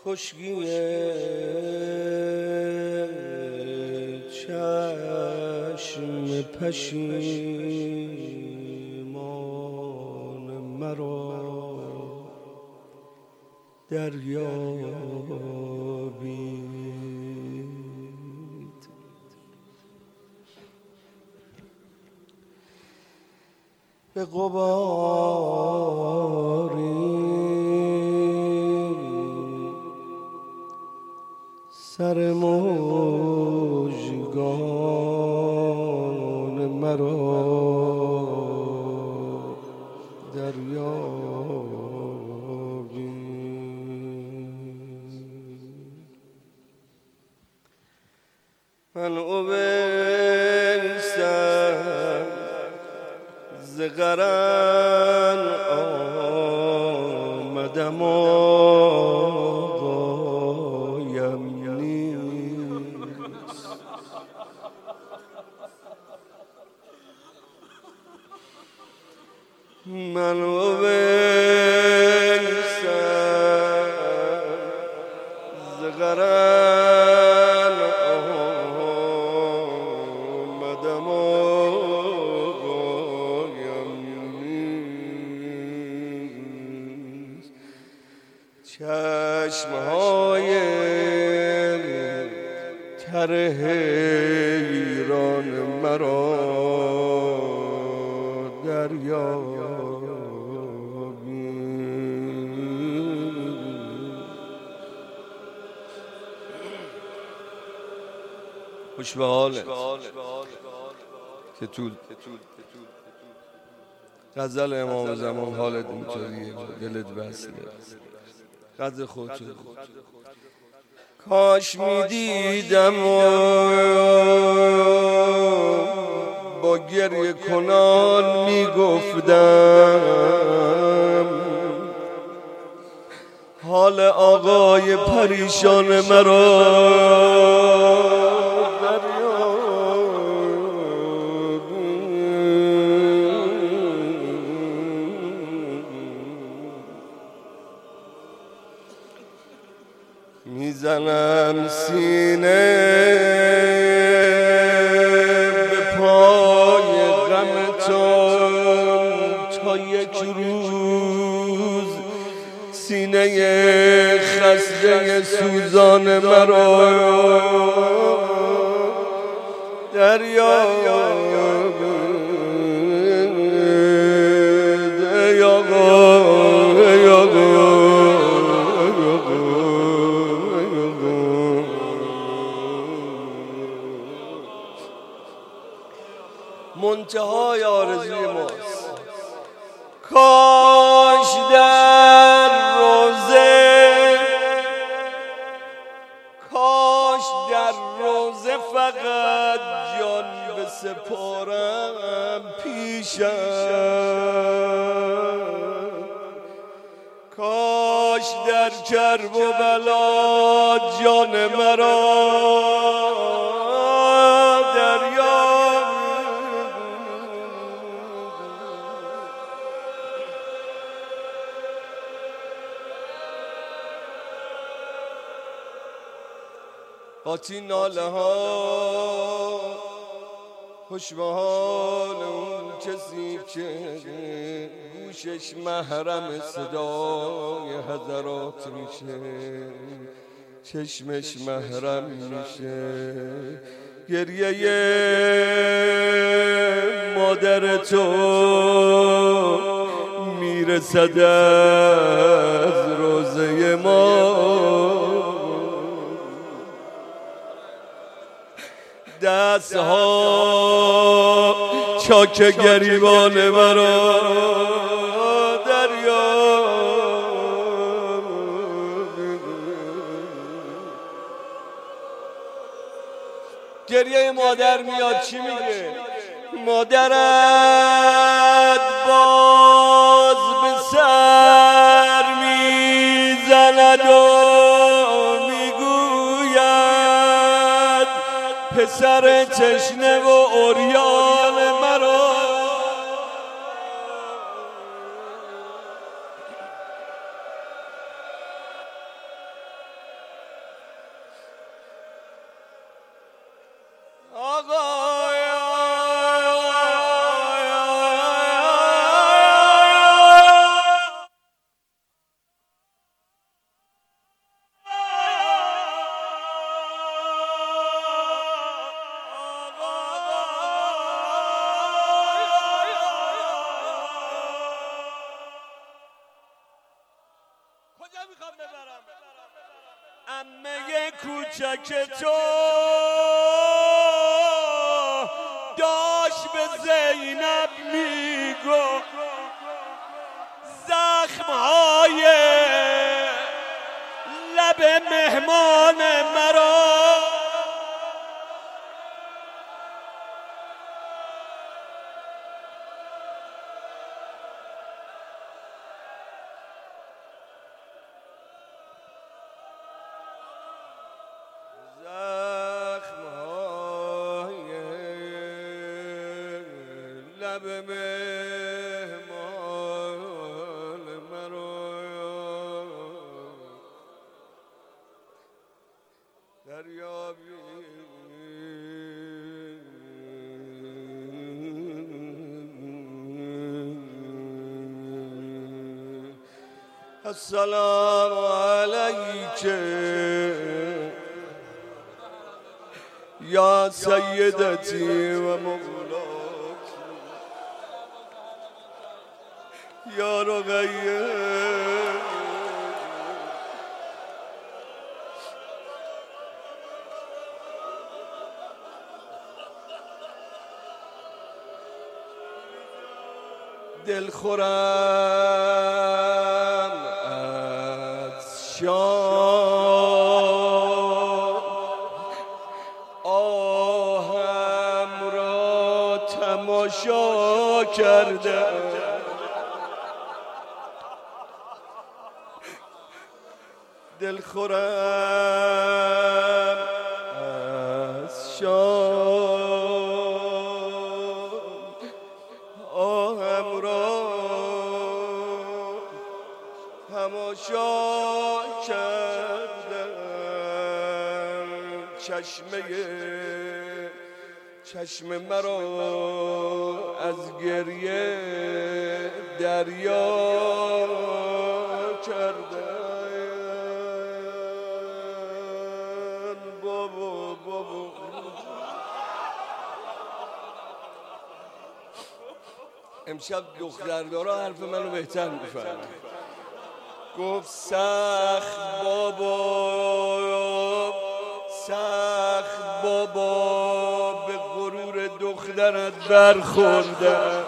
خشکی چشم پشیمان مرا دریابید. به غباری سر مژگان مرا دریابید. من اویسم ز قرن آمدم آقایم نیست. من اویسم ز قرن آمدم آقایم نیست. چشمهای تر حیران مرا دریابید. خوش به حالت که تو غزل امام زمان حالت اینطوریه، دلت بسته، قدر خودت کاش میدیدم با گریه کنان میگفتم حال آقای پریشان مرا میزنم سینه به پای غمتون تا یک روز سینه خسته سوزان مرا دریابید. ای آقا ای آقا منتهای آرزوی ماست. کاش در روزه فقط جان بسپارم پیشم. کاش در کرب و بلا جان مرا قاطی ناله ها خوش به حال اون کسی که گوشش محرم صدای حضرات میشه، چشمش محرم میشه. گریه مادر تو میرسد از روزه ما، دستها چاک گریبان مرا دریابید. گریه مادر میاد چی میگه؟ مادرت باز به سر میزند و میگوید پسر تشنه و عریان مرا. عمه کوچک تو داشت به زینب میگو زخمهای لب مهمان مرا لب مهمان مرا دریابی السلام علیک یا سیدتی و مولاتی یا رقیه دلخورم از شام آهم را تماشا کرده دلخورم از شام آهم را تماشا کردم چشم مرا از گریه دریا کردم بابا امشب دختردارا حرف منو بهتر میفهمن گفت سخت بابا به غرور دخترت برخوردم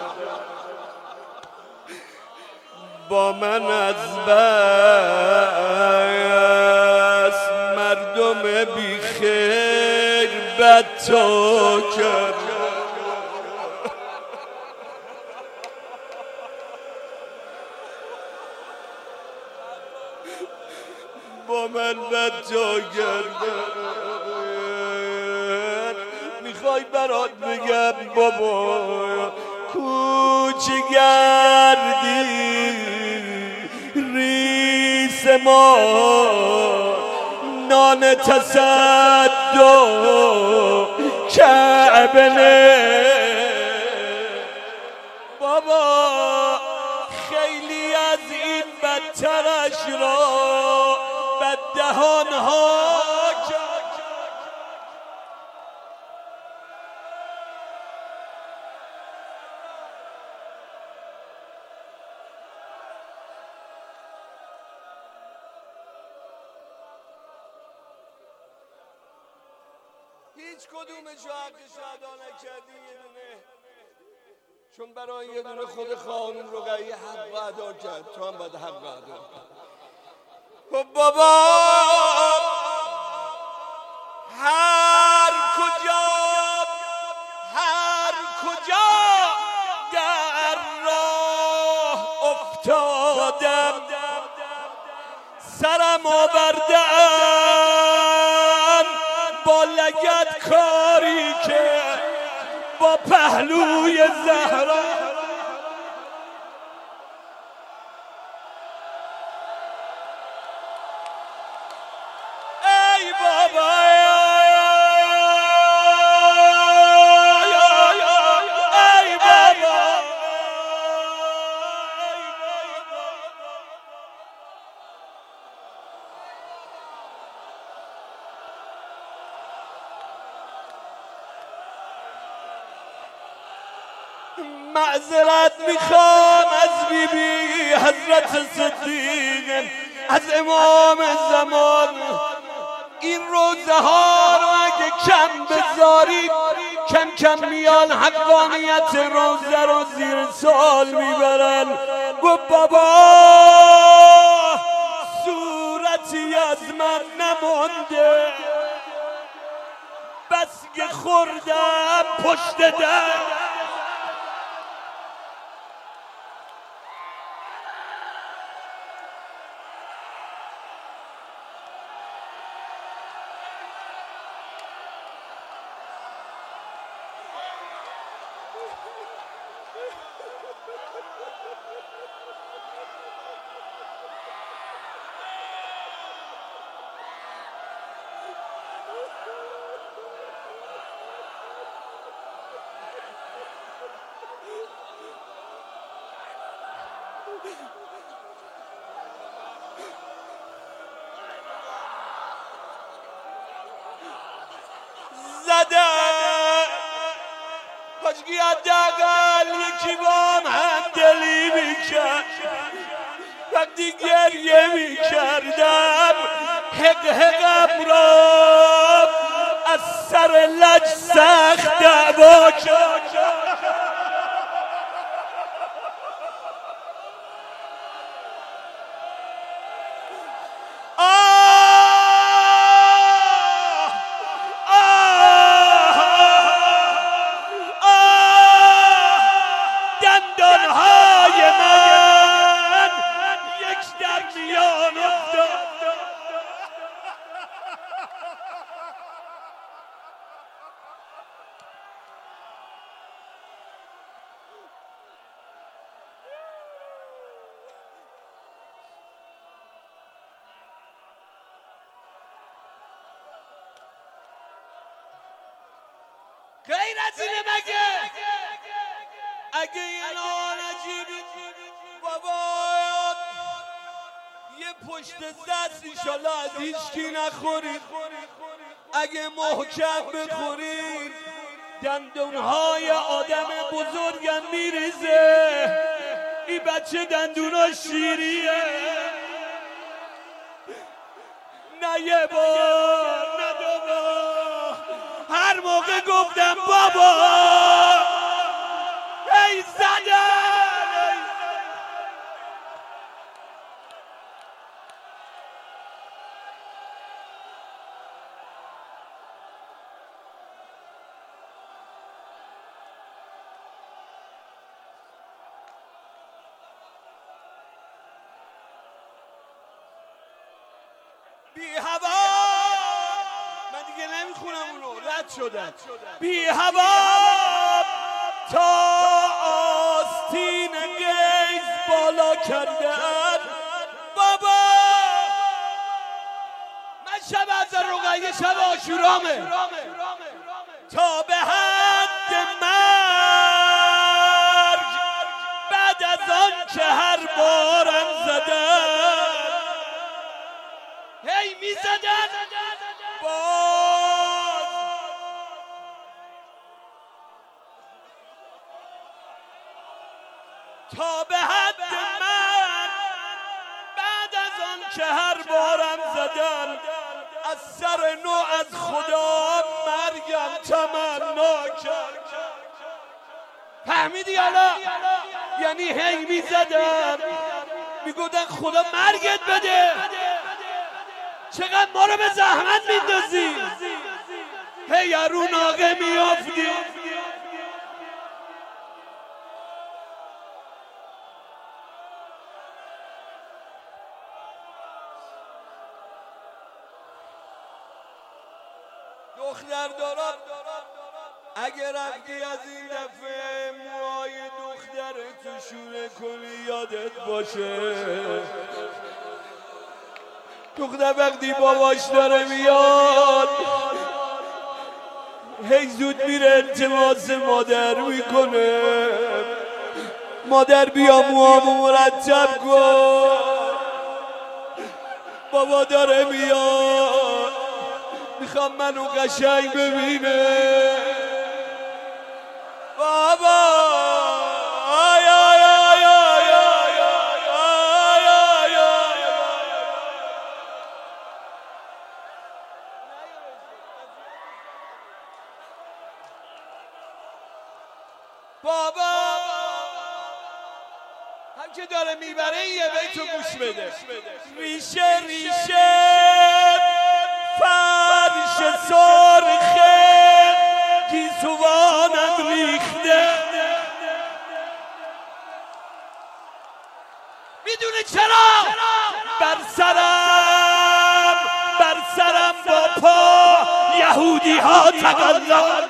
با من از بس مردم بیخیر بدتا کرد با من بدتا کردن میخوای برات بگم بابا کوچ گردی ریس ما نان تصدق کعبه بابا خیلی از این بدترش را بد دهانها هیچ کدومشو حقش ادا نکردی یه دونه چون برای یه دونه خود خانم رقیه حق ادا کرد تو هم باید حق ادا کرد خب بابا هر کجا در راه افتادم سرم آوردم با لگد کاری که با پهلوی زهرا ای بابا معذرت میخوام از بیبی حضرت صدیق، از امام زمان. این روزه ها رو اگه کم بذارید کم کم میان حقانیت روزه رو زیر سال میبرن. گفت بابا صورتی از من نمونده، بس که خوردم پشت در. زده کاشکی حداقل یکی با هم دلی میکرد. وقتی گریه میکردم حق حقم را از سر لج سخت دعوا کرد. غیر از اینه مگه؟ اگه اینا نجیبی بابا یه پشت دست ایشالله از هیچکی نخورید. اگه محکم بخورید دندونهای آدم بزرگم میریزه. این بچه دندونا شیریه. نه یه بار نه دو بار هر موقع گفتم بابا ای زدن بی هوا. من دیگه نمیخونم اونو، رد شدم. بی هوا تا آستین گیز بالا کردن. بابا من شب از رقیه شب آشورامه تا به حد مرگ بعد از آن که هر بارم زدن هی میزدن باز تا به حد من بعد از آن که هر بارم زدن از سر نو از خدا مرگم تمنا کرد. فهمیدی حالا؟ یعنی هی میزدن میگفتن خدا مرگت بده. چقدر ما رو به زحمت میندازی. هی رو ناقه میافتی. دختر دارم اگر رفتی از این دفعه موهای دختر تو شونه کنی یادت باشه دختر وقتی باباش داره میاد هی زود میره التماس مادر میکنه مادر بیا موامو مرتب کن بابا داره میاد میخوام منو قشنگ ببینه بابا بابا هم که داره میبره این یه بیتو گوش بده. ریشه ریشه فرش سرخه گیسوانم ریخته. میدونه چرا؟ بر سرم با پا یهودی ها تقلا.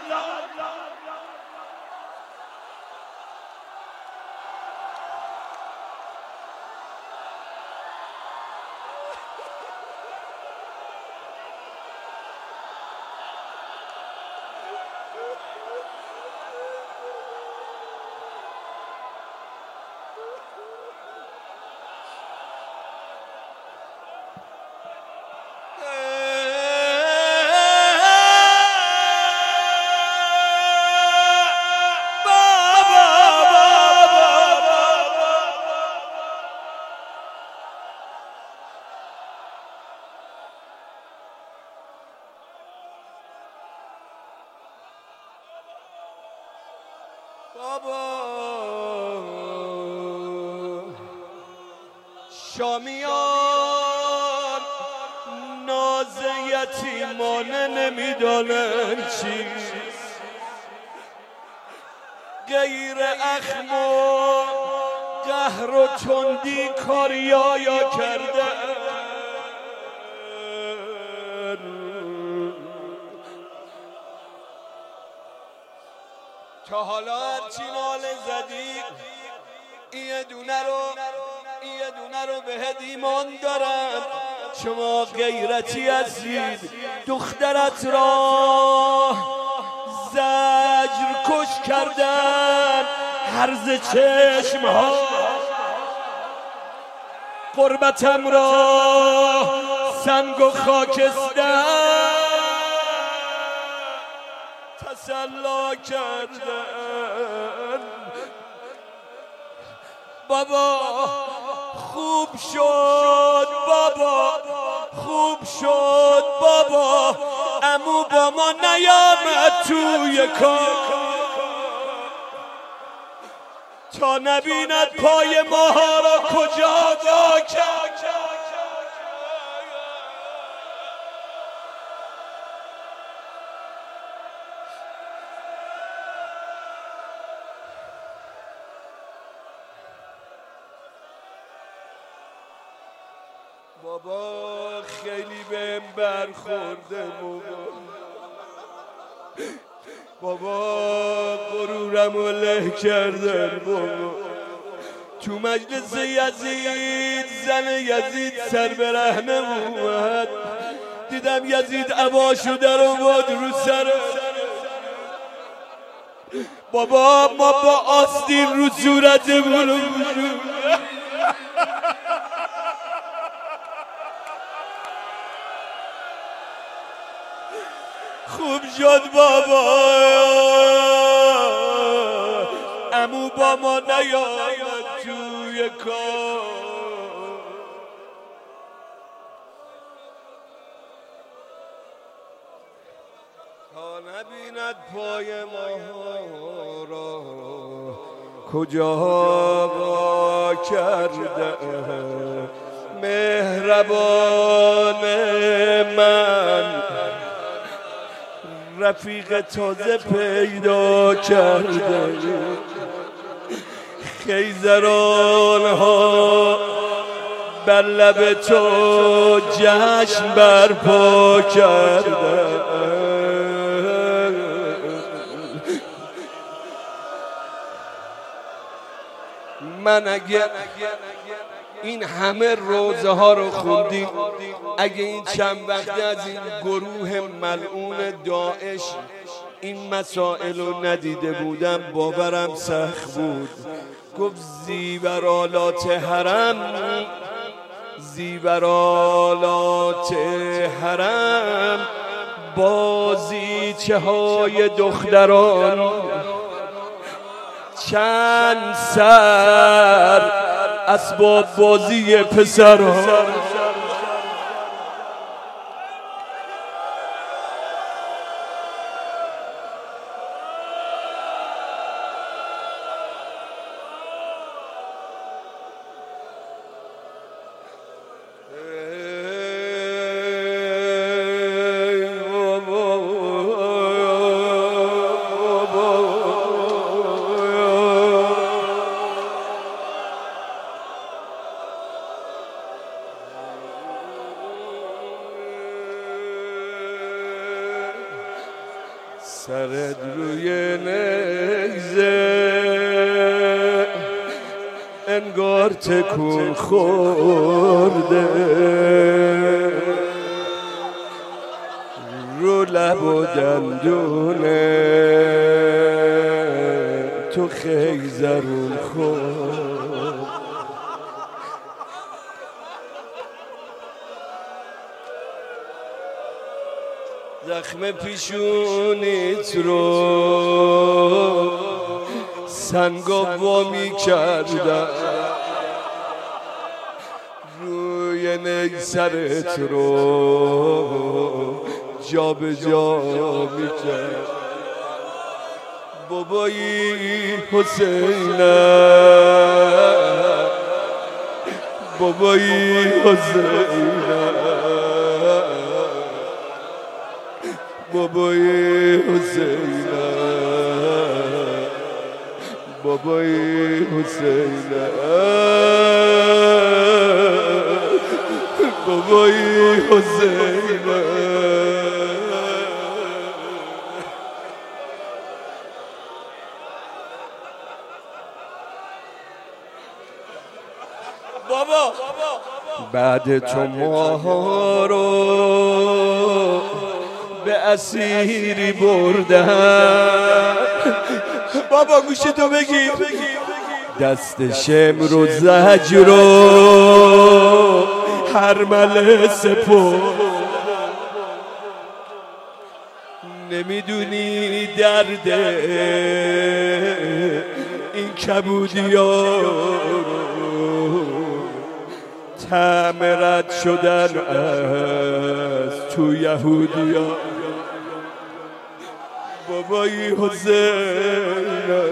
بابا شامیان ناز یتیمانه نمیدانن چیست غیر اخم و قهر و تندی کاریا کردن. تا حالا هرچی ناله زدی یه دونه رو بهت ایمان دارم. شما غیرتی هستید. دخترت را زجر کش کردن، هرز چشم ها قربتم را سنگ و خاکستر تسلا کردن. بابا خوب شد، بابا عمو با ما نیامد توی کار تا نبیند پای ماها را کجا وا کرد. بابا خیلی بهم برخورده بابا غرورمو له کردن بابا. تو مجلس یزید زن یزید سر برهنه اومد، دیدم یزید عباشو در آورد رو سر. بابا ما با آستین رو صورتمون خوب شد بابا عمو با ما نیامد توی کار تا نبیند پای ما را کجا وا کرده. مهربان من رفیق تازه پیدا کرده، خیزران ها بر لب تو جشن برپا کرده. من اگه این همه روزه ها رو خوندیم، اگه این چند وقته از این گروه ملعون داعش این مسائل رو ندیده بودم باورم سخت بود. گفت زیورالات حرم بازیچه های دختران چند سر اسباب بازی پسران. سرت روی نیزه انگار تکون خورده، رو لب و دندونه تو خیزرون خورد. زخم پیشونیت رو سنگا وامی کردم، روی نیزرت رو جا به جا میکرد. بابایی حسینم، بابایی حسینم، بابای حسینم، بابای حسینم، بابای حسینم. بابا بعد تو ماها رو به اسیری بردن. بابا گوشتو بگیر، دست شمر و زجر و هرمله سپرد. نمیدونی درد این کبودیا رو، طعم رد شدن از تو یهودیا. بابای حسینم،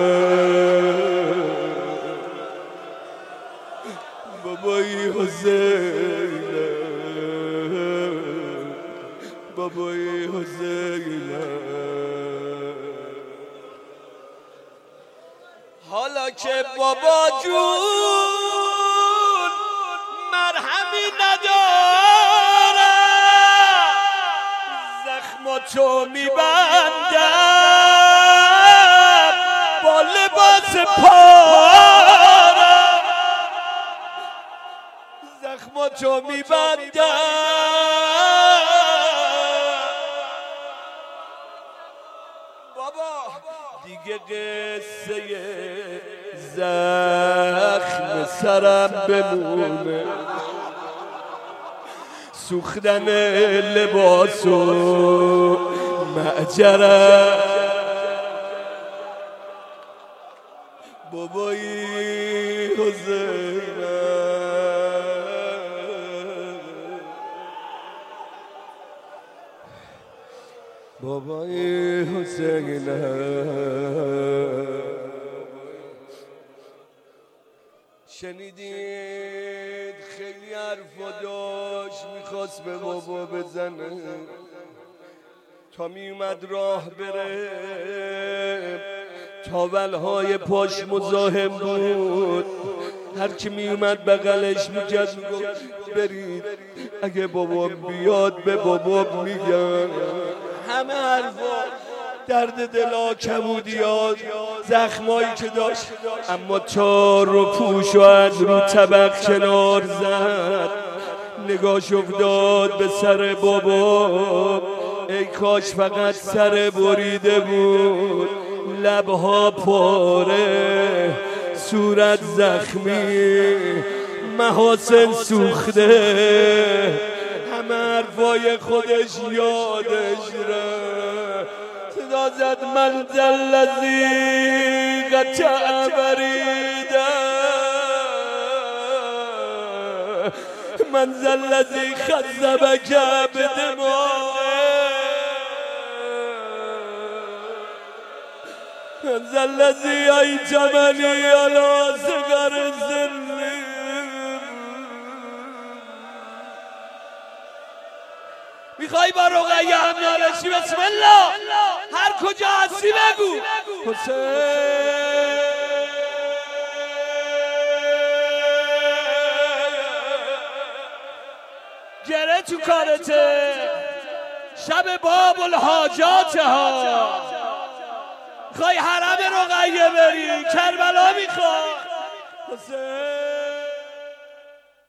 بابای حسینم، بابای حسینم. حالا که بابا جون مرهمی نداره، زخماتو میبندم با لباس پاره، زخماتو میبندم. بابا دیگه قصه زخم سرم بمونه، سوختن لباس و معجرم. بابای حسینم، بابای حسینم. شنیدید خیلی حرفا داشت میخواست به بابا بزنه، تا میومد راه بره تاولهای پاش مزاحم بود. هر کی میومد بغلش میکرد میگفت برید اگه بابا بیاد به بابا میگن. همه حرفا درد دلا، کبودیات، زخمایی که داشت، اما تار رو پوش و از رو طبق کنار زد. نگاش افتاد به سر بابا، ای کاش فقط سر بریده بود، لبها پاره، صورت زخمی، محاسن سوخته. همه حرفای خودش یادش رفت. صدا زد من الذی قطع بریده، من الذی خذبک بدمائه، من الذی ایتمنی علی صغر سنی. میخوای با رقیه هم نالشی؟ بسم الله، هر کجا هستی بگو حسین. گره تو کارته، شب باب الحاجات ها، میخوای حرم رقیه بری، کربلا میخوای حسین